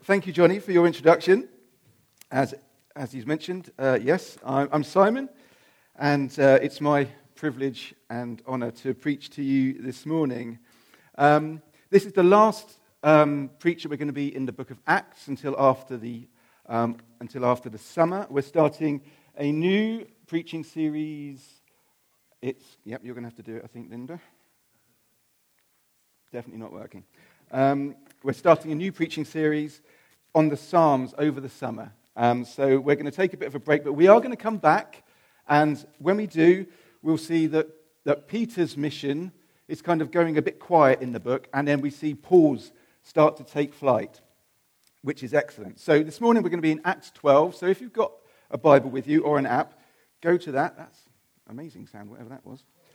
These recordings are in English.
thank you, Johnny, for your introduction. As he's mentioned, yes, I'm Simon, and it's my privilege and honour to preach to you this morning. This is the last preach that we're going to be in the book of Acts until after the summer. We're starting a new preaching series. You're going to have to do it, I think, Linda. Definitely not working. We're starting a new preaching series on the Psalms over the summer. So we're going to take a bit of a break, but we are going to come back, and when we do, we'll see that Peter's mission is kind of going a bit quiet in the book, and then we see Paul's start to take flight, which is excellent. So this morning we're going to be in Acts 12, so if you've got a Bible with you or an app, go to that. That's amazing sound, whatever that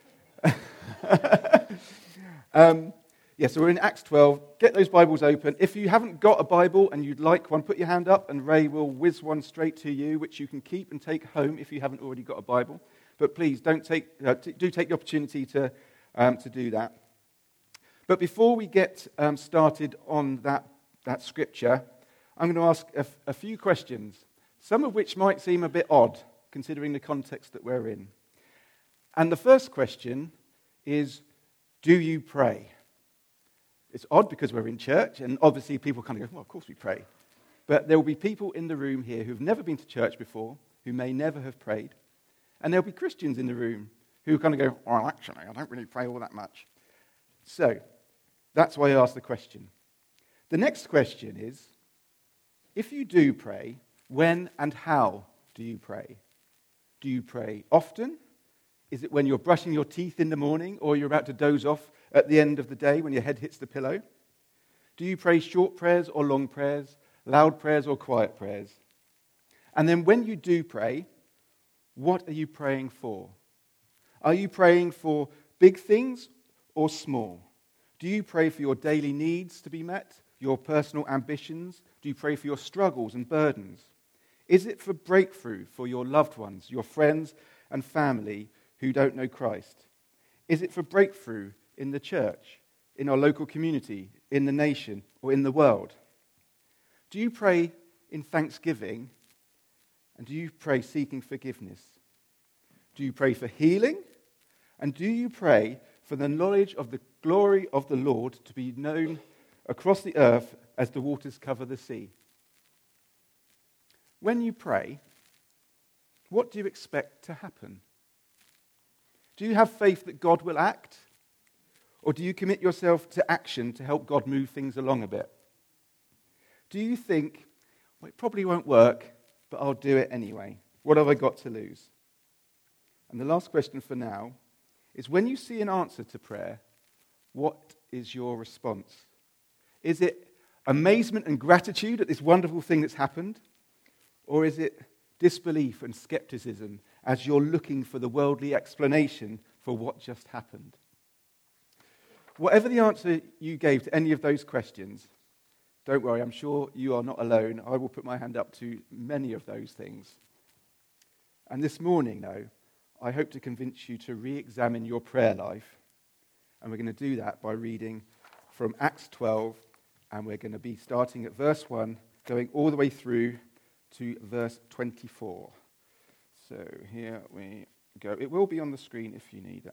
was. So we're in Acts 12. Get those Bibles open. If you haven't got a Bible and you'd like one, put your hand up and Ray will whiz one straight to you, which you can keep and take home if you haven't already got a Bible. But please, do take the opportunity to do that. But before we get started on that scripture, I'm going to ask a few questions, some of which might seem a bit odd, considering the context that we're in. And the first question is, do you pray? It's odd because we're in church, and obviously people kind of go, well, of course we pray. But there will be people in the room here who've never been to church before, who may never have prayed. And there'll be Christians in the room who kind of go, well, actually, I don't really pray all that much. So, that's why I asked the question. The next question is, if you do pray, when and how do you pray? Do you pray often? Is it when you're brushing your teeth in the morning, or you're about to doze off at the end of the day when your head hits the pillow? Do you pray short prayers or long prayers, loud prayers or quiet prayers? And then when you do pray, what are you praying for? Are you praying for big things or small? Do you pray for your daily needs to be met, your personal ambitions? Do you pray for your struggles and burdens? Is it for breakthrough for your loved ones, your friends and family who don't know Christ? Is it for breakthrough in the church, in our local community, in the nation, or in the world? Do you pray in thanksgiving? And do you pray seeking forgiveness? Do you pray for healing? And do you pray for the knowledge of the glory of the Lord to be known across the earth as the waters cover the sea? When you pray, what do you expect to happen? Do you have faith that God will act? Or do you commit yourself to action to help God move things along a bit? Do you think, well, it probably won't work, but I'll do it anyway. What have I got to lose? And the last question for now is, when you see an answer to prayer, what is your response? Is it amazement and gratitude at this wonderful thing that's happened? Or is it disbelief and skepticism as you're looking for the worldly explanation for what just happened? Whatever the answer you gave to any of those questions, don't worry, I'm sure you are not alone. I will put my hand up to many of those things. And this morning, though, I hope to convince you to re-examine your prayer life. And we're going to do that by reading from Acts 12, and we're going to be starting at verse 1, going all the way through to verse 24. So here we go. It will be on the screen if you need it.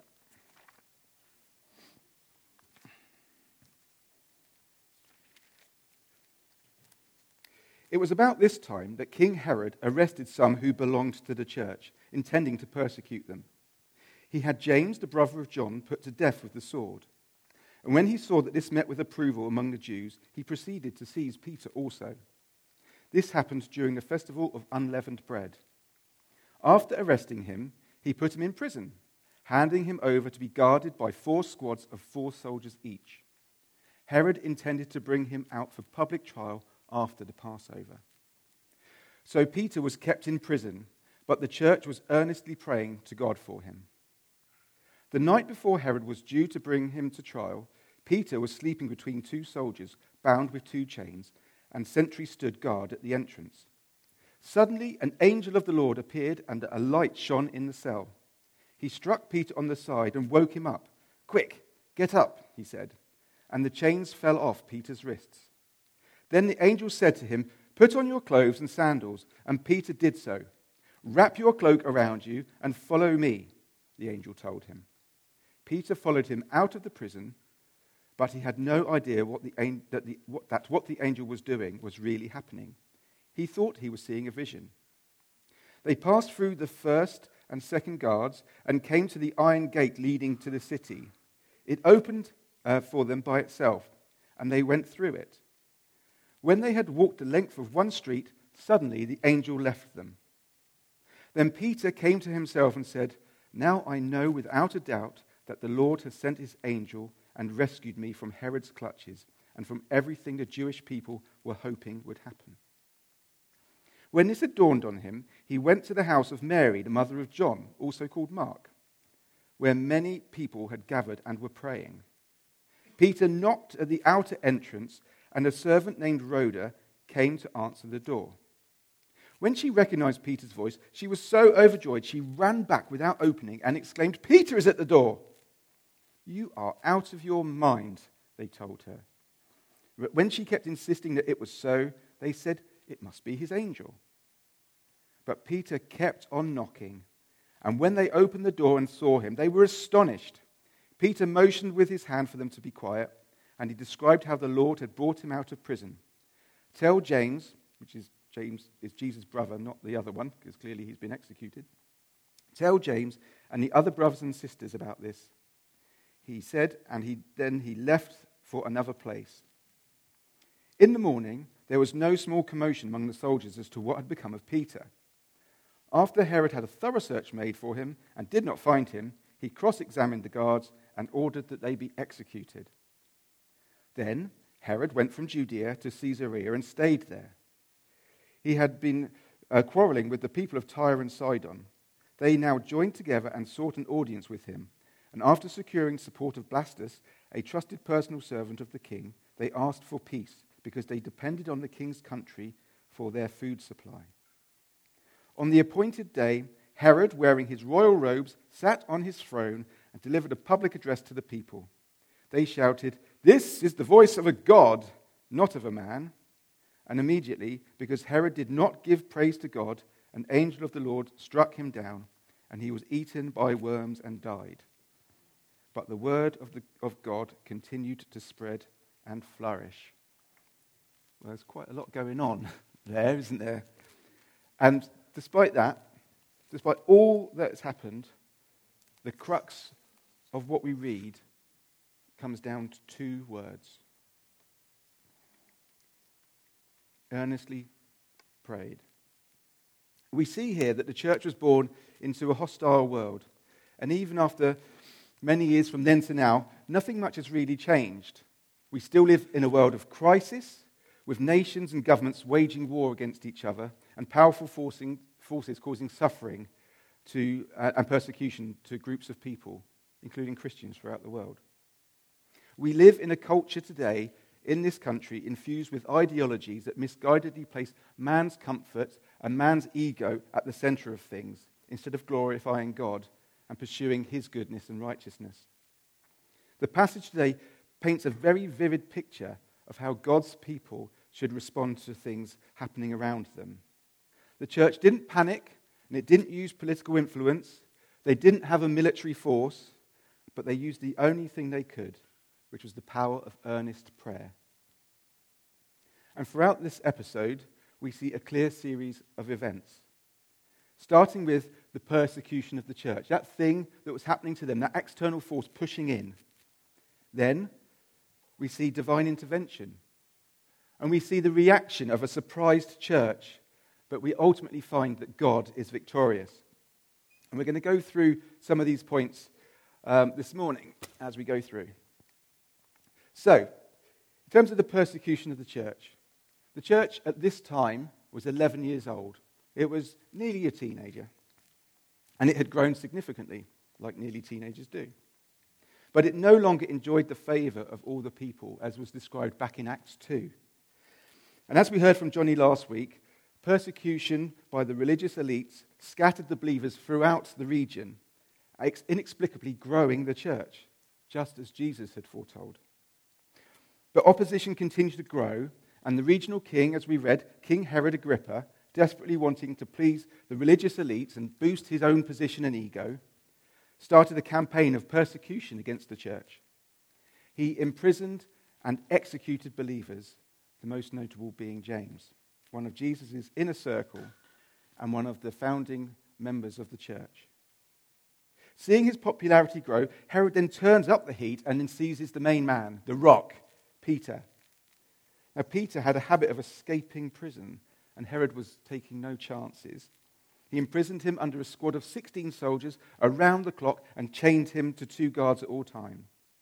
It was about this time that King Herod arrested some who belonged to the church, intending to persecute them. He had James, the brother of John, put to death with the sword. And when he saw that this met with approval among the Jews, he proceeded to seize Peter also. This happened during the festival of unleavened bread. After arresting him, he put him in prison, handing him over to be guarded by 4 squads of 4 soldiers each. Herod intended to bring him out for public trial after the Passover. So Peter was kept in prison, but the church was earnestly praying to God for him. The night before Herod was due to bring him to trial, Peter was sleeping between 2 soldiers, bound with 2 chains, and sentries stood guard at the entrance. Suddenly an angel of the Lord appeared, and a light shone in the cell. He struck Peter on the side and woke him up. "Quick, get up," he said, and the chains fell off Peter's wrists. Then the angel said to him, "Put on your clothes and sandals." And Peter did so. "Wrap your cloak around you and follow me," the angel told him. Peter followed him out of the prison, but he had no idea what the angel was doing was really happening. He thought he was seeing a vision. They passed through the first and second guards and came to the iron gate leading to the city. It opened for them by itself, and they went through it. When they had walked the length of one street, suddenly the angel left them. Then Peter came to himself and said, "Now I know without a doubt that the Lord has sent his angel and rescued me from Herod's clutches and from everything the Jewish people were hoping would happen." When this had dawned on him, he went to the house of Mary, the mother of John, also called Mark, where many people had gathered and were praying. Peter knocked at the outer entrance, and a servant named Rhoda came to answer the door. When she recognized Peter's voice, she was so overjoyed she ran back without opening and exclaimed, "Peter is at the door!" "You are out of your mind," they told her. But when she kept insisting that it was so, they said, "It must be his angel." But Peter kept on knocking, and when they opened the door and saw him, they were astonished. Peter motioned with his hand for them to be quiet, and he described how the Lord had brought him out of prison. "Tell James," which is James is Jesus' brother, not the other one, because clearly he's been executed. "Tell James and the other brothers and sisters about this," he said, and he left for another place. In the morning, there was no small commotion among the soldiers as to what had become of Peter. After Herod had a thorough search made for him and did not find him, he cross-examined the guards and ordered that they be executed. Then Herod went from Judea to Caesarea and stayed there. He had been quarreling with the people of Tyre and Sidon. They now joined together and sought an audience with him. And after securing support of Blastus, a trusted personal servant of the king, they asked for peace because they depended on the king's country for their food supply. On the appointed day, Herod, wearing his royal robes, sat on his throne and delivered a public address to the people. They shouted, "This is the voice of a god, not of a man." And immediately, because Herod did not give praise to God, an angel of the Lord struck him down, and he was eaten by worms and died. But the word of God continued to spread and flourish. Well, there's quite a lot going on there, isn't there? And despite that, despite all that's happened, the crux of what we read comes down to two words. Earnestly prayed. We see here that the church was born into a hostile world. And even after many years from then to now, nothing much has really changed. We still live in a world of crisis, with nations and governments waging war against each other and powerful forces causing suffering and persecution to groups of people, including Christians throughout the world. We live in a culture today in this country infused with ideologies that misguidedly place man's comfort and man's ego at the center of things instead of glorifying God and pursuing his goodness and righteousness. The passage today paints a very vivid picture of how God's people should respond to things happening around them. The church didn't panic, and it didn't use political influence. They didn't have a military force, but they used the only thing they could, which was the power of earnest prayer. And throughout this episode, we see a clear series of events, starting with the persecution of the church, that thing that was happening to them, that external force pushing in. Then we see divine intervention, and we see the reaction of a surprised church, but we ultimately find that God is victorious. And we're going to go through some of these points this morning as we go through. So, in terms of the persecution of the church at this time was 11 years old. It was nearly a teenager. And it had grown significantly, like nearly teenagers do. But it no longer enjoyed the favor of all the people, as was described back in Acts 2. And as we heard from Johnny last week, persecution by the religious elites scattered the believers throughout the region, inexplicably growing the church, just as Jesus had foretold. But opposition continued to grow, And the regional king, as we read, King Herod Agrippa, desperately wanting to please the religious elites and boost his own position and ego, started a campaign of persecution against the church. He imprisoned and executed believers, the most notable being James, one of Jesus' inner circle and one of the founding members of the church. Seeing his popularity grow, Herod then turns up the heat and then seizes the main man, the rock, Peter. Now, Peter had a habit of escaping prison, and Herod was taking no chances. He imprisoned him under a squad of 16 soldiers around the clock and chained him to 2 guards at all times.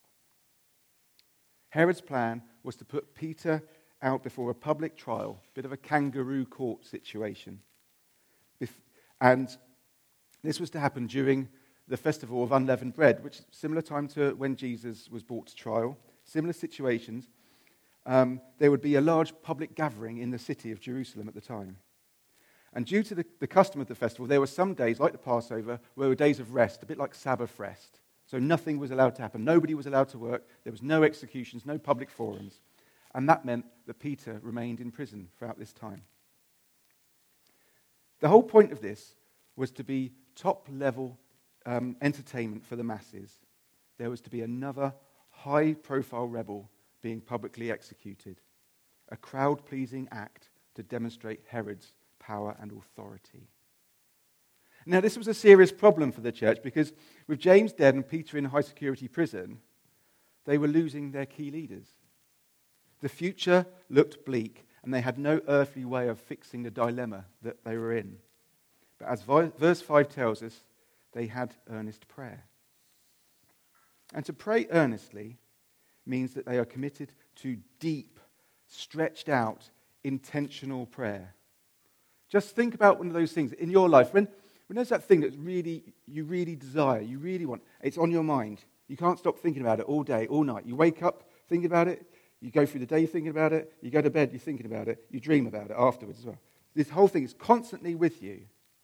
Herod's plan was to put Peter out before a public trial, a bit of a kangaroo court situation. And this was to happen during the festival of unleavened bread, which is similar time to when Jesus was brought to trial, similar situations. There would be a large public gathering in the city of Jerusalem at the time. And due to the custom of the festival, there were some days, like the Passover, where were days of rest, a bit like Sabbath rest. So nothing was allowed to happen. Nobody was allowed to work. There was no executions, no public forums. And that meant that Peter remained in prison throughout this time. The whole point of this was to be top-level entertainment for the masses. There was to be another high-profile rebel being publicly executed, a crowd-pleasing act to demonstrate Herod's power and authority. Now, this was a serious problem for the church because with James dead and Peter in high-security prison, they were losing their key leaders. The future looked bleak, and they had no earthly way of fixing the dilemma that they were in. But as verse 5 tells us, they had earnest prayer. And to pray earnestly means that they are committed to deep, stretched out, intentional prayer. Just think about one of those things in your life. When there's that thing that you really desire, you really want, it's on your mind. You can't stop thinking about it all day, all night. You wake up thinking about it. You go through the day thinking about it. You go to bed, you're thinking about it. You dream about it afterwards as well. This whole thing is constantly with you.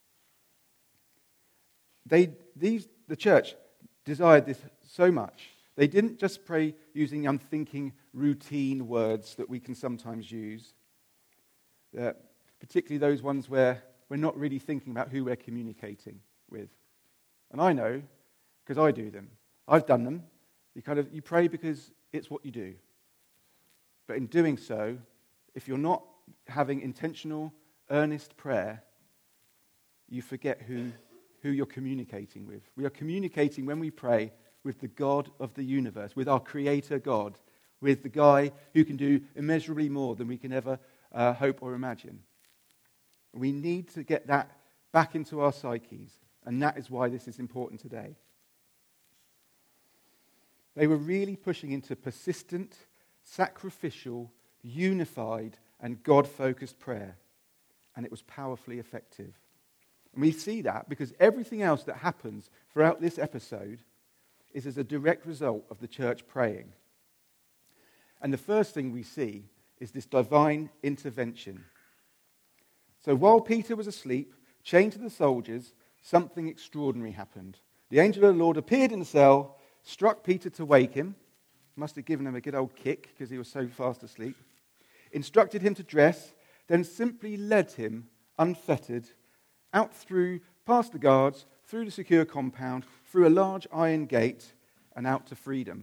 The church desired this so much. They didn't just pray using unthinking, routine words that we can sometimes use, particularly those ones where we're not really thinking about who we're communicating with. And I know, because I do them. I've done them. You pray because it's what you do. But in doing so, if you're not having intentional, earnest prayer, you forget who you're communicating with. We are communicating when we pray with the God of the universe, with our Creator God, with the guy who can do immeasurably more than we can ever hope or imagine. We need to get that back into our psyches, and that is why this is important today. They were really pushing into persistent, sacrificial, unified, and God-focused prayer, and it was powerfully effective. And we see that because everything else that happens throughout this episode is as a direct result of the church praying. And the first thing we see is this divine intervention. So while Peter was asleep, chained to the soldiers, something extraordinary happened. The angel of the Lord appeared in the cell, struck Peter to wake him, must have given him a good old kick because he was so fast asleep, instructed him to dress, then simply led him, unfettered, out past the guards, through the secure compound, through a large iron gate, and out to freedom.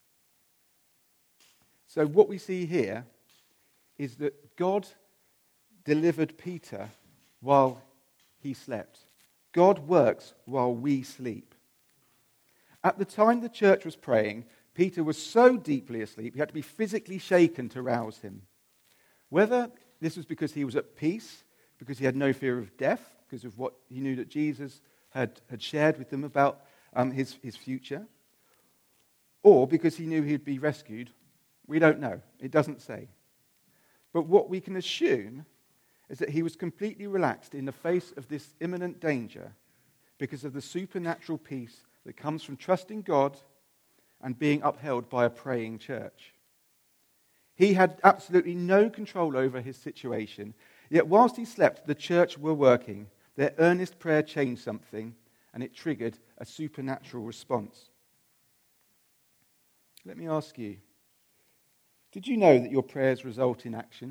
So what we see here is that God delivered Peter while he slept. God works while we sleep. At the time the church was praying, Peter was so deeply asleep, he had to be physically shaken to rouse him. Whether this was because he was at peace, because he had no fear of death, because of what he knew that Jesus had shared with them about his future, or because he knew he'd be rescued, we don't know. It doesn't say. But what we can assume is that he was completely relaxed in the face of this imminent danger because of the supernatural peace that comes from trusting God and being upheld by a praying church. He had absolutely no control over his situation, yet whilst he slept, the church were working. Their earnest prayer changed something, and it triggered a supernatural response. Let me ask you, Did you know that your prayers result in action?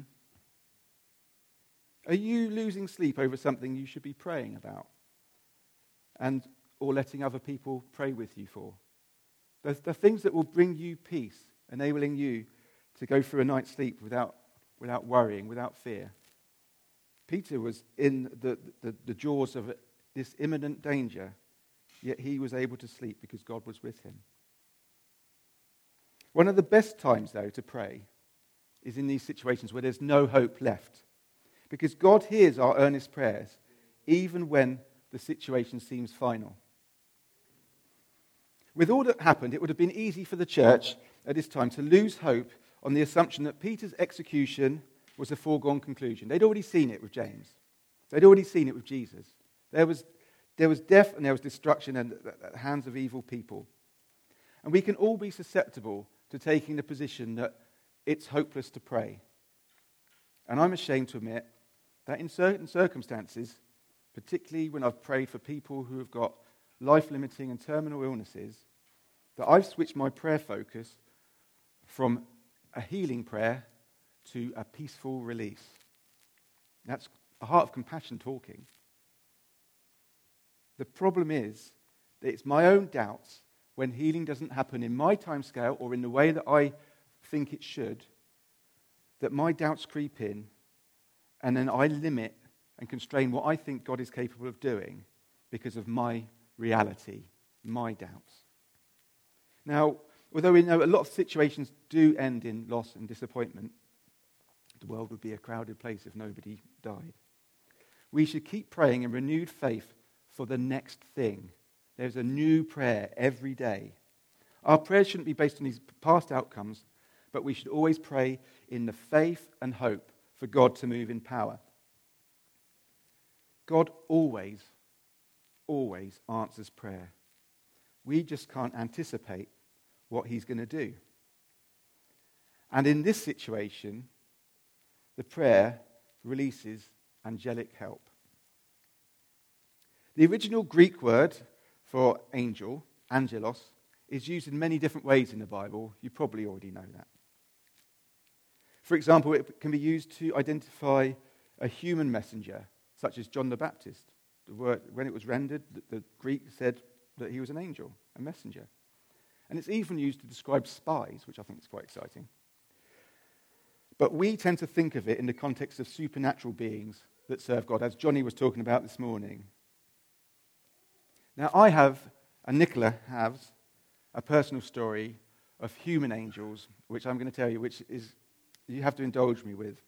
Are you losing sleep over something you should be praying about? Or letting other people pray with you for? The things that will bring you peace, enabling you to go through a night's sleep without worrying, without fear. Peter was in the jaws of this imminent danger, yet he was able to sleep because God was with him. One of the best times, though, to pray is in these situations where there's no hope left, because God hears our earnest prayers, even when the situation seems final. With all that happened, it would have been easy for the church at this time to lose hope on the assumption that Peter's execution was a foregone conclusion. They'd already seen it with James. They'd already seen it with Jesus. There was death and there was destruction at the hands of evil people. And we can all be susceptible to taking the position that it's hopeless to pray. And I'm ashamed to admit that in certain circumstances, particularly when I've prayed for people who have got life-limiting and terminal illnesses, that I've switched my prayer focus from a healing prayer to a peaceful release. That's a heart of compassion talking. The problem is that it's my own doubts when healing doesn't happen in my timescale or in the way that I think it should, that my doubts creep in, and then I limit and constrain what I think God is capable of doing because of my reality, my doubts. Now, although we know a lot of situations do end in loss and disappointment, the world would be a crowded place if nobody died. We should keep praying in renewed faith for the next thing. There's a new prayer every day. Our prayers shouldn't be based on these past outcomes, but we should always pray in the faith and hope for God to move in power. God always answers prayer. We just can't anticipate what he's going to do. And in this situation, the prayer releases angelic help. The original Greek word for angel, angelos, is used in many different ways in the Bible. You probably already know that. For example, it can be used to identify a human messenger, such as John the Baptist. The word, when it was rendered, the Greek said that he was an angel, a messenger. And it's even used to describe spies, which I think is quite exciting. But we tend to think of it in the context of supernatural beings that serve God, as Johnny was talking about this morning. Now, I have, and Nicola has, a personal story of human angels, which I'm going to tell you, which is you have to indulge me with.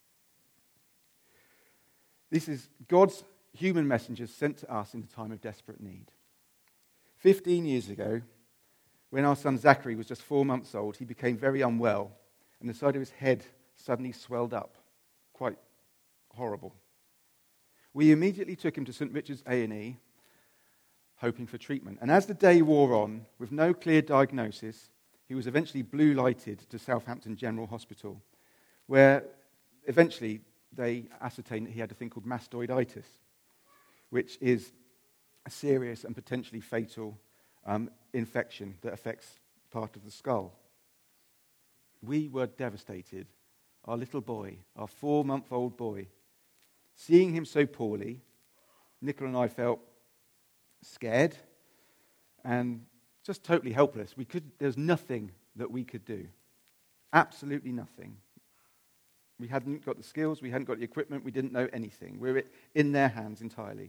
This is God's human messengers sent to us in a time of desperate need. 15 years ago, when our son Zachary was just 4 months old, he became very unwell, and the side of his head suddenly swelled up. Quite horrible. We immediately took him to St. Richard's A&E, hoping for treatment. And as the day wore on, with no clear diagnosis, he was eventually blue-lighted to Southampton General Hospital, where eventually they ascertained that he had a thing called mastoiditis, which is a serious and potentially fatal infection that affects part of the skull. We were devastated. Our little boy, our 4-month-old boy, seeing him so poorly, Nicola and I felt scared and just totally helpless. There's nothing that we could do. Absolutely nothing. We hadn't got the skills, we hadn't got the equipment, we didn't know anything. We were in their hands entirely.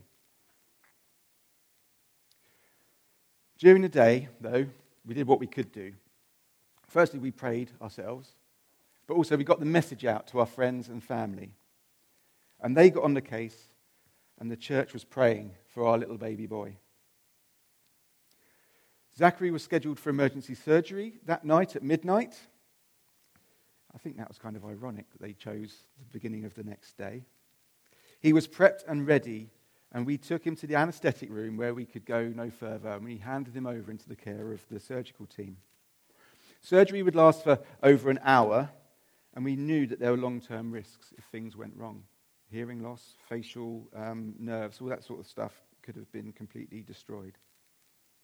During the day, though, we did what we could do. Firstly, we prayed ourselves, but also we got the message out to our friends and family. And they got on the case, and the church was praying for our little baby boy. Zachary was scheduled for emergency surgery that night at midnight. I think that was kind of ironic that they chose the beginning of the next day. He was prepped and ready, and we took him to the anaesthetic room where we could go no further, and we handed him over into the care of the surgical team. Surgery would last for over an hour, and we knew that there were long-term risks if things went wrong. Hearing loss, facial nerves, all that sort of stuff could have been completely destroyed.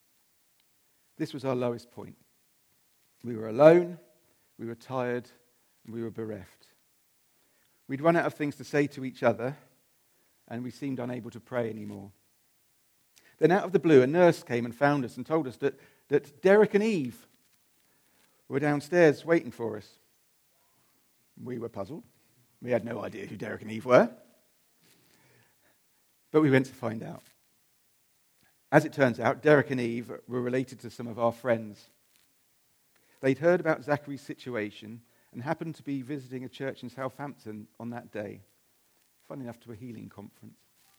This was our lowest point. We were alone, we were tired, We were bereft. We'd run out of things to say to each other, and we seemed unable to pray anymore. Then out of the blue, a nurse came and found us and told us that Derek and Eve were downstairs waiting for us. We were puzzled. We had no idea who Derek and Eve were. But we went to find out. As it turns out, Derek and Eve were related to some of our friends. They'd heard about Zachary's situation and happened to be visiting a church in Southampton on that day. Funny enough, to a healing conference.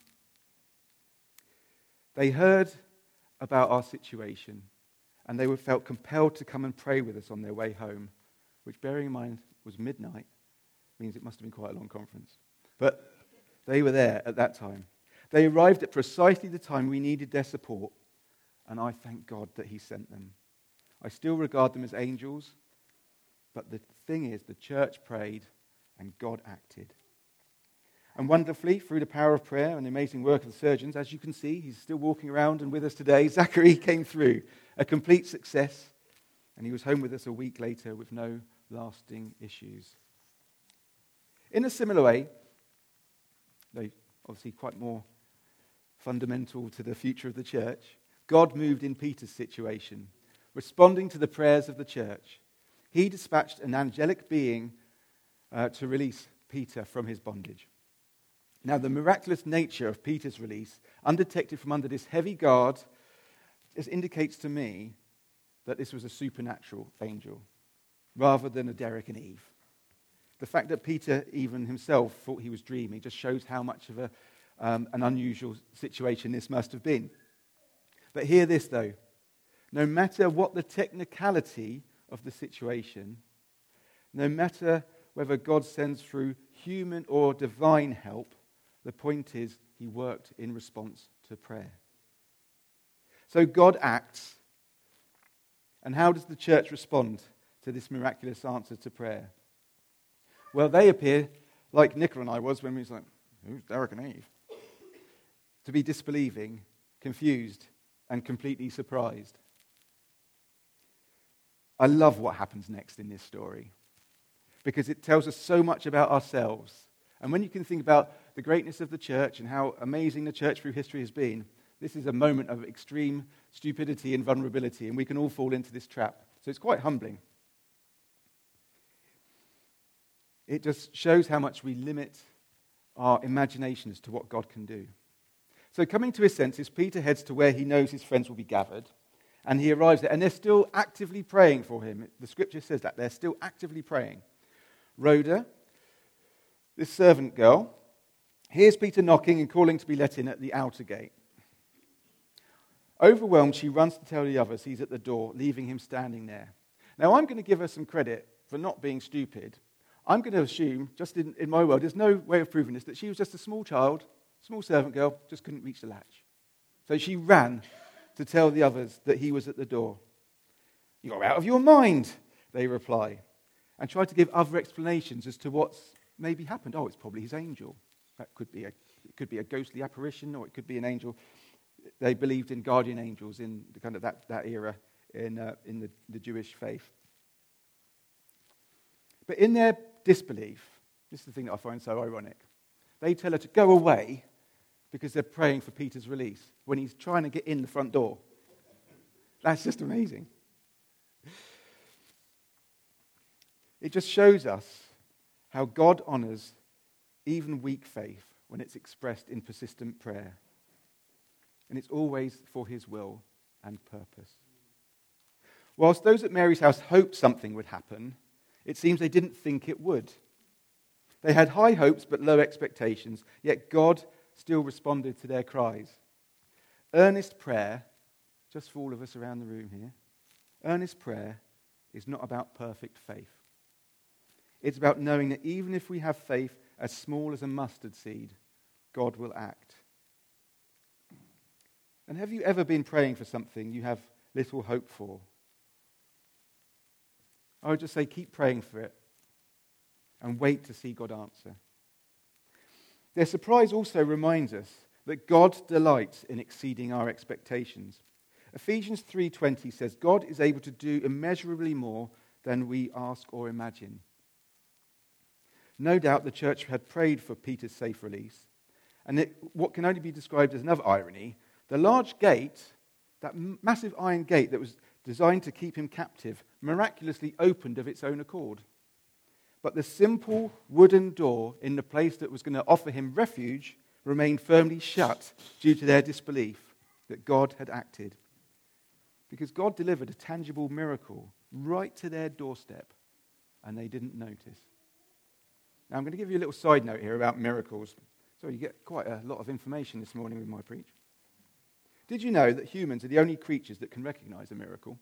They heard about our situation, and they felt compelled to come and pray with us on their way home, which, bearing in mind, was midnight, means it must have been quite a long conference. But they were there at that time. They arrived at precisely the time we needed their support, and I thank God that he sent them. I still regard them as angels, but the thing is, the church prayed, and God acted. And wonderfully, through the power of prayer and the amazing work of the surgeons, as you can see, he's still walking around and with us today, Zachary came through. A complete success. And he was home with us a week later with no lasting issues. In a similar way, though obviously quite more fundamental to the future of the church, God moved in Peter's situation, responding to the prayers of the church. He dispatched an angelic being to release Peter from his bondage. Now, the miraculous nature of Peter's release, undetected from under this heavy guard, just indicates to me that this was a supernatural angel, rather than a Derek and Eve. The fact that Peter even himself thought he was dreaming just shows how much of an unusual situation this must have been. But hear this, though. No matter what the technicality of the situation, no matter whether God sends through human or divine help, the point is, he worked in response to prayer. So God acts. And how does the church respond to this miraculous answer to prayer? Well, they appear like Nicola and I was when we was like, who's Derek and Eve? To be disbelieving, confused, and completely surprised. I love what happens next in this story, because it tells us so much about ourselves. And when you can think about the greatness of the church and how amazing the church through history has been, this is a moment of extreme stupidity and vulnerability, and we can all fall into this trap. So it's quite humbling. It just shows how much we limit our imagination as to what God can do. So coming to his senses, Peter heads to where he knows his friends will be gathered, and he arrives there, and they're still actively praying for him. The scripture says that. They're still actively praying. Rhoda, this servant girl, hears Peter knocking and calling to be let in at the outer gate. Overwhelmed, she runs to tell the others he's at the door, leaving him standing there. Now, I'm going to give her some credit for not being stupid. I'm going to assume, just in my world, there's no way of proving this, that she was just a small child, small servant girl, just couldn't reach the latch. So she ran to tell the others that he was at the door. "You're out of your mind," they reply, and try to give other explanations as to what's maybe happened. Oh, it's probably his angel. That could be a ghostly apparition, or it could be an angel. They believed in guardian angels in the kind of that era in the Jewish faith. But in their disbelief, this is the thing that I find so ironic, they tell her to go away because they're praying for Peter's release when he's trying to get in the front door. That's just amazing. It just shows us how God honors even weak faith when it's expressed in persistent prayer. And it's always for his will and purpose. Whilst those at Mary's house hoped something would happen, it seems they didn't think it would. They had high hopes but low expectations, yet God still responded to their cries. Earnest prayer, just for all of us around the room here, earnest prayer is not about perfect faith. It's about knowing that even if we have faith as small as a mustard seed, God will act. And have you ever been praying for something you have little hope for? I would just say keep praying for it and wait to see God answer. Their surprise also reminds us that God delights in exceeding our expectations. Ephesians 3:20 says, God is able to do immeasurably more than we ask or imagine. No doubt the church had prayed for Peter's safe release. And what can only be described as another irony, the large gate, that massive iron gate that was designed to keep him captive, miraculously opened of its own accord. But the simple wooden door in the place that was going to offer him refuge remained firmly shut due to their disbelief that God had acted. Because God delivered a tangible miracle right to their doorstep, and they didn't notice. Now, I'm going to give you a little side note here about miracles. So you get quite a lot of information this morning with my preach. Did you know that humans are the only creatures that can recognize a miracle?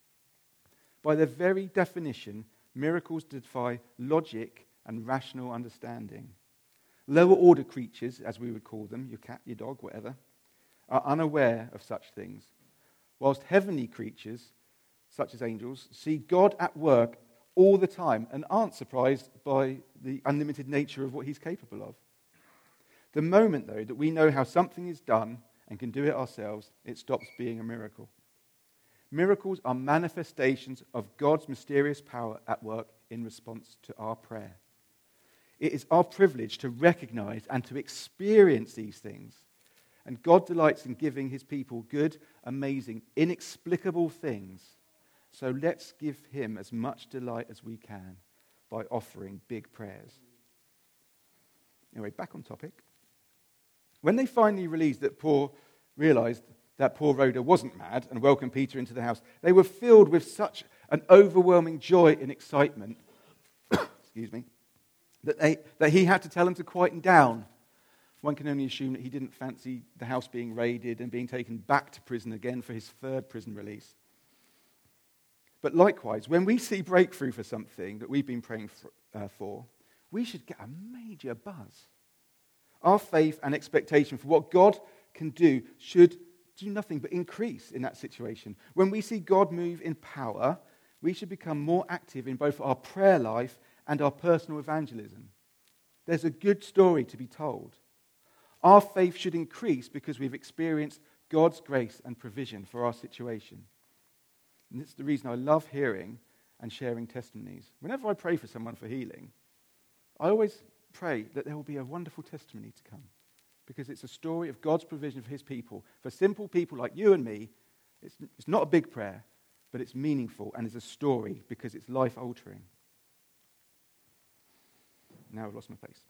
By their very definition, miracles defy logic and rational understanding. Lower order creatures, as we would call them, your cat, your dog, whatever, are unaware of such things, whilst heavenly creatures, such as angels, see God at work all the time and aren't surprised by the unlimited nature of what he's capable of. The moment, though, that we know how something is done and can do it ourselves, it stops being a miracle. Miracles are manifestations of God's mysterious power at work in response to our prayer. It is our privilege to recognize and to experience these things. And God delights in giving his people good, amazing, inexplicable things. So let's give him as much delight as we can by offering big prayers. Anyway, back on topic. When they finally realized that poor Rhoda wasn't mad and welcomed Peter into the house, they were filled with such an overwhelming joy and excitement, excuse me, that he had to tell them to quieten down. One can only assume that he didn't fancy the house being raided and being taken back to prison again for his third prison release. But likewise, when we see breakthrough for something that we've been praying for, we should get a major buzz. Our faith and expectation for what God can do should do nothing but increase in that situation. When we see God move in power, we should become more active in both our prayer life and our personal evangelism. There's a good story to be told. Our faith should increase because we've experienced God's grace and provision for our situation. And it's the reason I love hearing and sharing testimonies. Whenever I pray for someone for healing, I always pray that there will be a wonderful testimony to come, because it's a story of God's provision for his people. For simple people like you and me, it's not a big prayer, but it's meaningful and it's a story because it's life-altering. Now I've lost my place.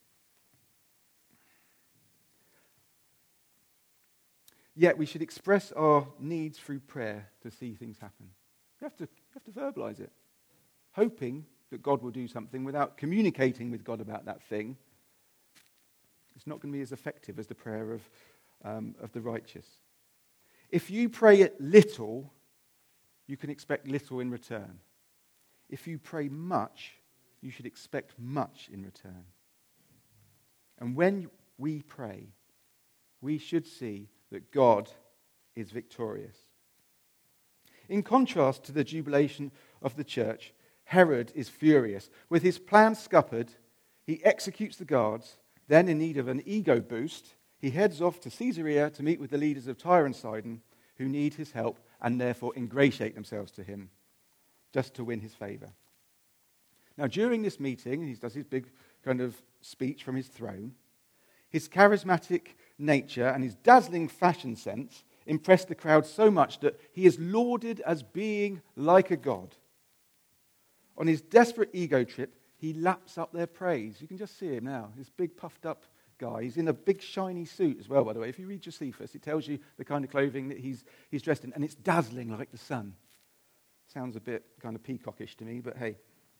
Yet we should express our needs through prayer to see things happen. You have to verbalize it, hoping that God will do something without communicating with God about that thing. It's not going to be as effective as the prayer of the righteous. If you pray it little, you can expect little in return. If you pray much, you should expect much in return. And when we pray, we should see that God is victorious. In contrast to the jubilation of the church, Herod is furious. With his plan scuppered, he executes the guards. Then, in need of an ego boost, he heads off to Caesarea to meet with the leaders of Tyre and Sidon, who need his help and therefore ingratiate themselves to him, just to win his favor. Now, during this meeting, he does his big kind of speech from his throne. His charismatic nature and his dazzling fashion sense impressed the crowd so much that he is lauded as being like a god. On his desperate ego trip, he laps up their praise. You can just see him now, this big puffed up guy. He's in a big shiny suit as well, by the way. If you read Josephus, it tells you the kind of clothing that he's dressed in, and it's dazzling like the sun. Sounds a bit kind of peacockish to me, but hey.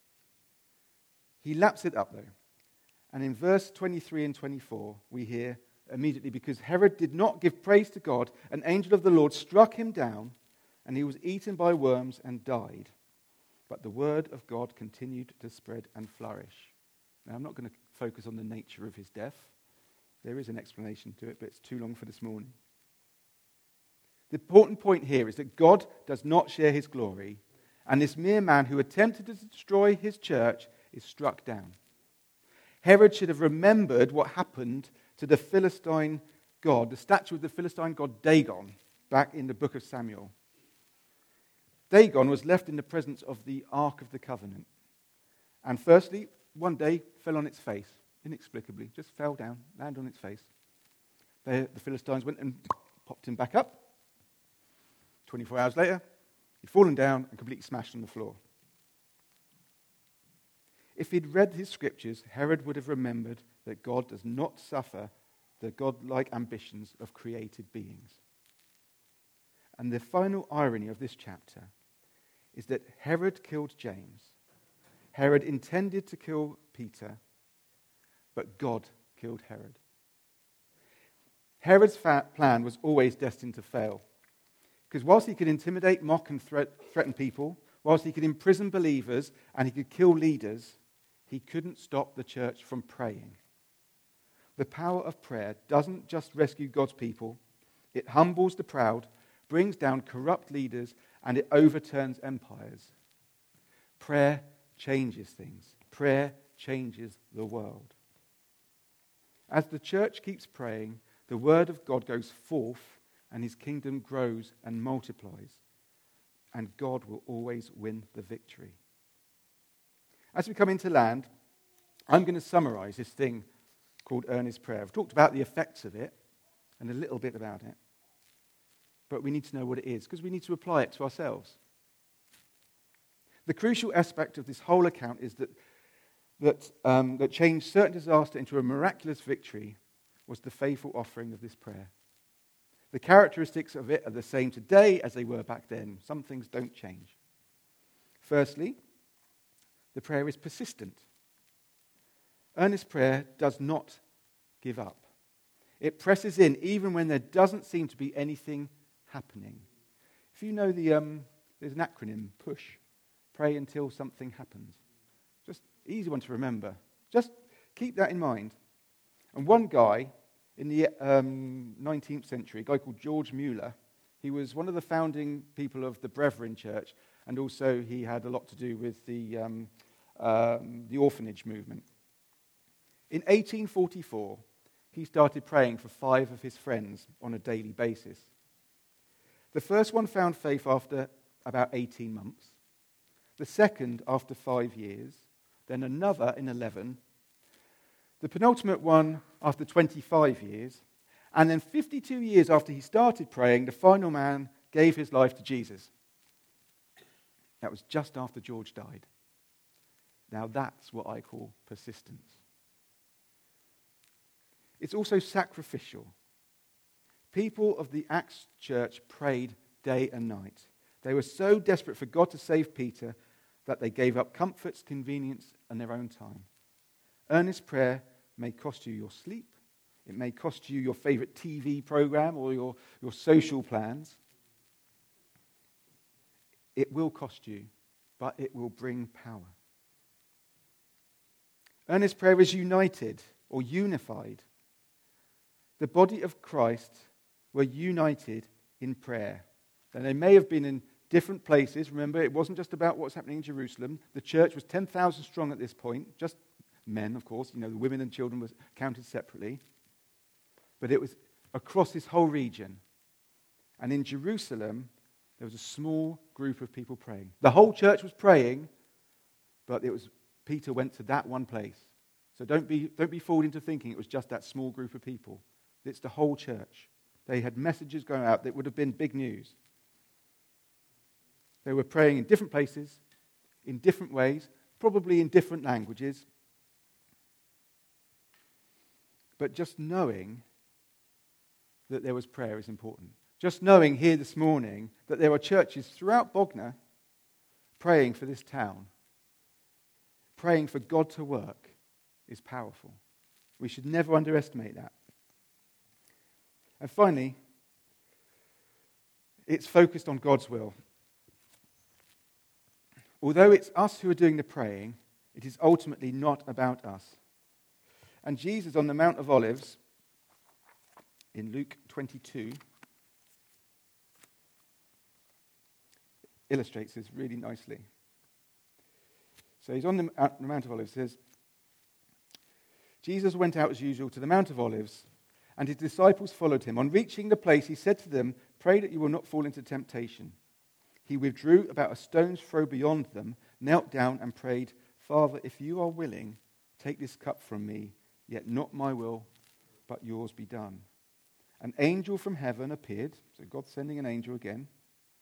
He laps it up, though. And in verse 23 and 24, we hear immediately, because Herod did not give praise to God, an angel of the Lord struck him down, and he was eaten by worms and died. But the word of God continued to spread and flourish. Now, I'm not going to focus on the nature of his death. There is an explanation to it, but it's too long for this morning. The important point here is that God does not share his glory, and this mere man who attempted to destroy his church is struck down. Herod should have remembered what happened to the Philistine god, the statue of the Philistine god Dagon, back in the book of Samuel. Dagon was left in the presence of the Ark of the Covenant. And firstly, one day, fell on its face, inexplicably, just fell down, landed on its face. The Philistines went and popped him back up. 24 hours later, he'd fallen down and completely smashed on the floor. If he'd read his scriptures, Herod would have remembered that God does not suffer the godlike ambitions of created beings. And the final irony of this chapter is that Herod killed James. Herod intended to kill Peter, but God killed Herod. Herod's plan was always destined to fail, because whilst he could intimidate, mock, and threaten people, whilst he could imprison believers and he could kill leaders, he couldn't stop the church from praying. The power of prayer doesn't just rescue God's people, it humbles the proud, brings down corrupt leaders, and it overturns empires. Prayer changes things. Prayer changes the world. As the church keeps praying, the word of God goes forth and his kingdom grows and multiplies. And God will always win the victory. As we come into land, I'm going to summarize this thing called earnest prayer. I've talked about the effects of it and a little bit about it. But we need to know what it is because we need to apply it to ourselves. The crucial aspect of this whole account is that changed certain disaster into a miraculous victory was the faithful offering of this prayer. The characteristics of it are the same today as they were back then. Some things don't change. Firstly, the prayer is persistent. Earnest prayer does not give up. It presses in even when there doesn't seem to be anything happening. If you know there's an acronym, PUSH, pray until something happens. Just easy one to remember. Just keep that in mind. And one guy in the 19th century, a guy called George Mueller, he was one of the founding people of the Brethren Church, and also he had a lot to do with the orphanage movement. In 1844, he started praying for 5 of his friends on a daily basis. The first one found faith after about 18 months, the second after 5 years, then another in 11, the penultimate one after 25 years, and then 52 years after he started praying, the final man gave his life to Jesus. That was just after George died. Now that's what I call persistence. It's also sacrificial. People of the Acts church prayed day and night. They were so desperate for God to save Peter that they gave up comforts, convenience, and their own time. Earnest prayer may cost you your sleep. It may cost you your favorite TV program or your social plans. It will cost you, but it will bring power. Earnest prayer is united or unified. The body of Christ were united in prayer. And they may have been in different places. Remember, it wasn't just about what's happening in Jerusalem. The church was 10,000 strong at this point. Just men, of course. The women and children were counted separately. But it was across this whole region. And in Jerusalem, there was a small group of people praying. The whole church was praying, but Peter went to that one place. So don't be fooled into thinking it was just that small group of people. It's the whole church. They had messages going out that would have been big news. They were praying in different places, in different ways, probably in different languages. But just knowing that there was prayer is important. Just knowing here this morning that there are churches throughout Bognor praying for this town, praying for God to work, is powerful. We should never underestimate that. And finally, it's focused on God's will. Although it's us who are doing the praying, it is ultimately not about us. And Jesus on the Mount of Olives, in Luke 22, illustrates this really nicely. So he's on the Mount of Olives. It says, Jesus went out as usual to the Mount of Olives, and his disciples followed him. On reaching the place, he said to them, "Pray that you will not fall into temptation." He withdrew about a stone's throw beyond them, knelt down and prayed, "Father, if you are willing, Take this cup from me, yet not my will, but yours be done. An angel from heaven appeared, so God's sending an angel again,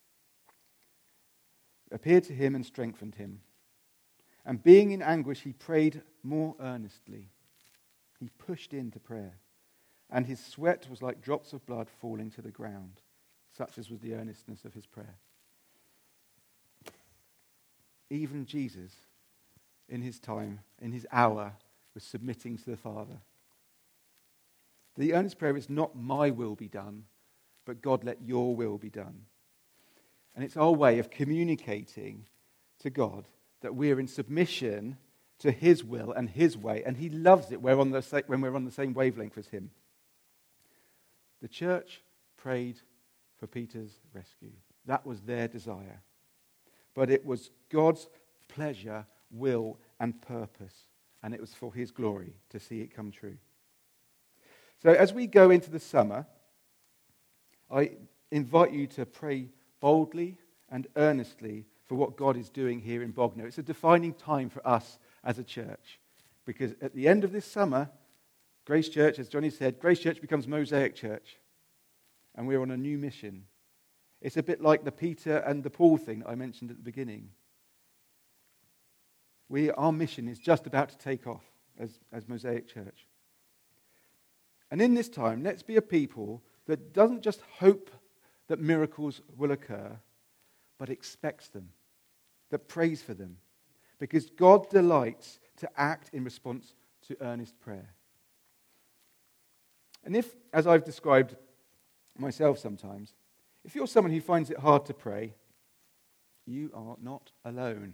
appeared to him and strengthened him. And being in anguish, he prayed more earnestly. He pushed into prayer, and his sweat was like drops of blood falling to the ground. Such as was the earnestness of his prayer. Even Jesus, in his time, in his hour, was submitting to the Father. The earnest prayer is not my will be done, but God, let your will be done. And it's our way of communicating to God that we're in submission to his will and his way, and he loves it when we're on the same wavelength as him. The church prayed for Peter's rescue. That was their desire. But it was God's pleasure, will, and purpose, and it was for his glory to see it come true. So as we go into the summer, I invite you to pray boldly and earnestly for what God is doing here in Bognor. It's a defining time for us as a church, because at the end of this summer, Grace Church, as Johnny said, Grace Church becomes Mosaic Church, and we're on a new mission. It's a bit like the Peter and the Paul thing that I mentioned at the beginning. Our mission is just about to take off as Mosaic Church. And in this time, let's be a people that doesn't just hope that miracles will occur, but expects them, that prays for them, because God delights to act in response to earnest prayer. And if, as I've described myself sometimes, if you're someone who finds it hard to pray, you are not alone.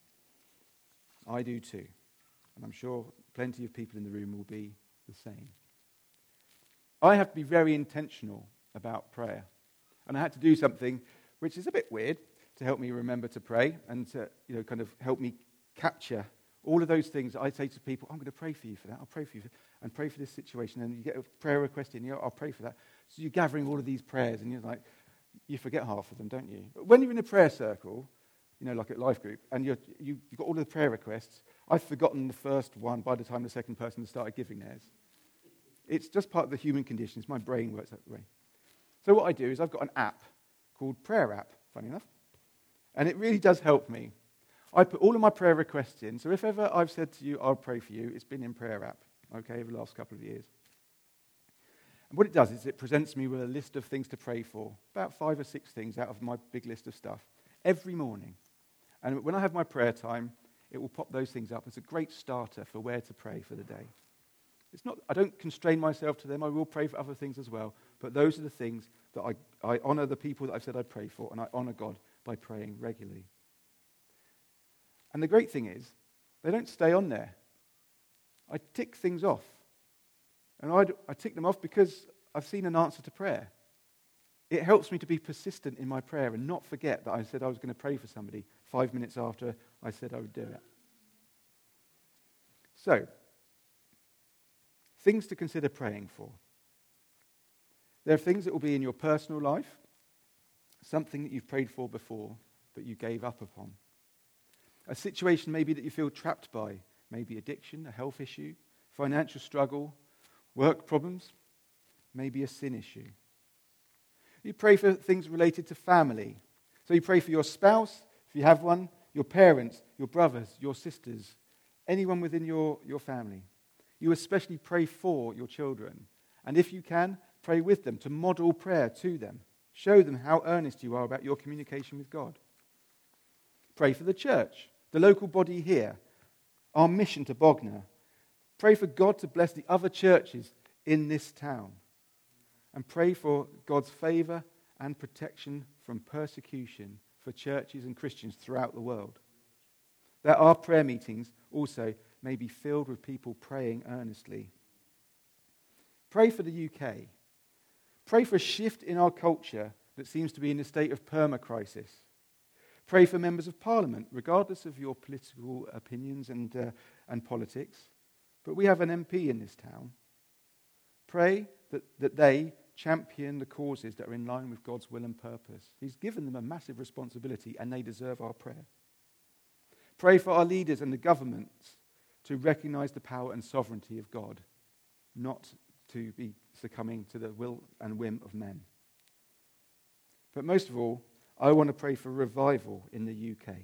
I do too. And I'm sure plenty of people in the room will be the same. I have to be very intentional about prayer. And I had to do something which is a bit weird to help me remember to pray and to kind of help me capture all of those things that I say to people. I'm going to pray for you for that. I'll pray for you and pray for this situation. And you get a prayer request in, I'll pray for that. So you're gathering all of these prayers and you're like, you forget half of them, don't you? But when you're in a prayer circle, like at Life Group, and you've got all of the prayer requests, I've forgotten the first one by the time the second person started giving theirs. It's just part of the human condition. It's my brain works that way. So what I do is I've got an app called Prayer App, funny enough. And it really does help me. I put all of my prayer requests in. So if ever I've said to you, I'll pray for you, it's been in Prayer App, over the last couple of years. And what it does is it presents me with a list of things to pray for, about 5 or 6 things out of my big list of stuff, every morning. And when I have my prayer time, it will pop those things up. It's a great starter for where to pray for the day. I don't constrain myself to them. I will pray for other things as well. But those are the things that I honor the people that I've said I'd pray for, and I honor God by praying regularly. And the great thing is, they don't stay on there. I tick things off. And I tick them off because I've seen an answer to prayer. It helps me to be persistent in my prayer and not forget that I said I was going to pray for somebody 5 minutes after I said I would do it. So, things to consider praying for. There are things that will be in your personal life, something that you've prayed for before, but you gave up upon. A situation maybe that you feel trapped by, maybe addiction, a health issue, financial struggle, work problems, maybe a sin issue. You pray for things related to family. So you pray for your spouse, if you have one, your parents, your brothers, your sisters, anyone within your family. You especially pray for your children. And if you can, pray with them to model prayer to them. Show them how earnest you are about your communication with God. Pray for the church, the local body here, our mission to Bognor. Pray for God to bless the other churches in this town. And pray for God's favor and protection from persecution for churches and Christians throughout the world. That our prayer meetings also may be filled with people praying earnestly. Pray for the UK. Pray for a shift in our culture that seems to be in a state of perma-crisis. Pray for members of Parliament, regardless of your political opinions and politics. But we have an MP in this town. Pray that they champion the causes that are in line with God's will and purpose. He's given them a massive responsibility, and they deserve our prayer. Pray for our leaders and the governments to recognize the power and sovereignty of God, not to be succumbing to the will and whim of men. But most of all, I want to pray for revival in the UK.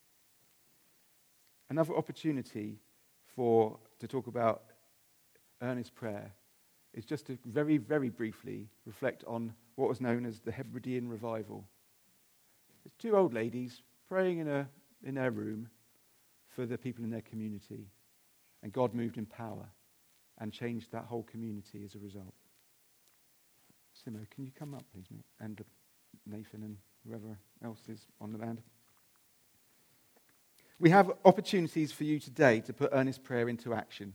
Another opportunity to talk about earnest prayer is just to very, very briefly reflect on what was known as the Hebridean Revival. It's two old ladies praying in their room for the people in their community, and God moved in power and changed that whole community as a result. Simo, can you come up, please, mate? And Nathan and whoever else is on the band. We have opportunities for you today to put earnest prayer into action.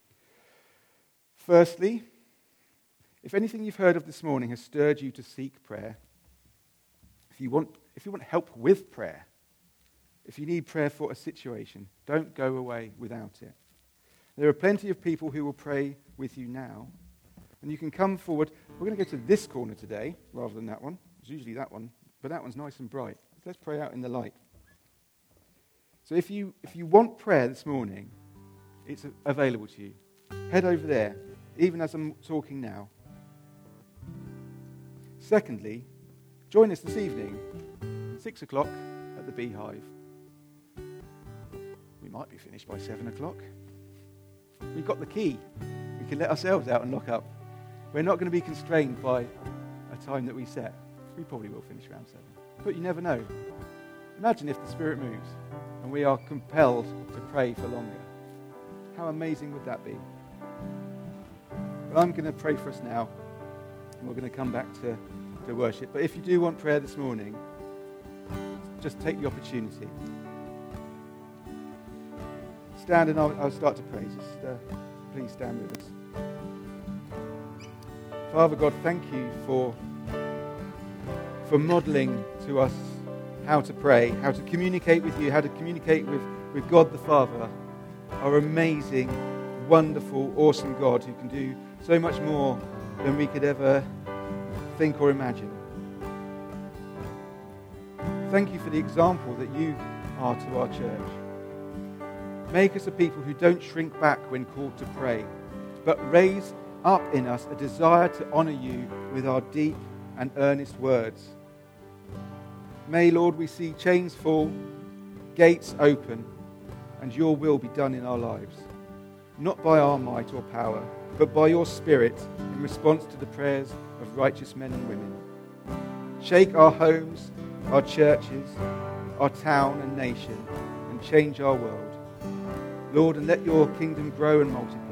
Firstly, if anything you've heard of this morning has stirred you to seek prayer, if you want help with prayer, if you need prayer for a situation, don't go away without it. There are plenty of people who will pray with you now, and you can come forward. We're going to go to this corner today rather than that one. It's usually that one, but that one's nice and bright. Let's pray out in the light. So if you want prayer this morning, it's available to you. Head over there, even as I'm talking now. Secondly, join us this evening, 6 o'clock at the Beehive. We might be finished by 7 o'clock. We've got the key. We can let ourselves out and lock up. We're not going to be constrained by a time that we set. We probably will finish around 7. But you never know. Imagine if the Spirit moves and we are compelled to pray for longer. How amazing would that be? But I'm going to pray for us now, and we're going to come back to worship. But if you do want prayer this morning, just take the opportunity. Stand and I'll start to pray. Just please stand with us. Father God, thank you for modelling to us how to pray, how to communicate with you, how to communicate with God the Father, our amazing, wonderful, awesome God who can do so much more than we could ever think or imagine. Thank you for the example that you are to our church. Make us a people who don't shrink back when called to pray, but raise up in us a desire to honour you with our deep and earnest words. May, Lord, we see chains fall, gates open, and your will be done in our lives, not by our might or power, but by your Spirit in response to the prayers of righteous men and women. Shake our homes, our churches, our town and nation, and change our world. Lord, and let your kingdom grow and multiply.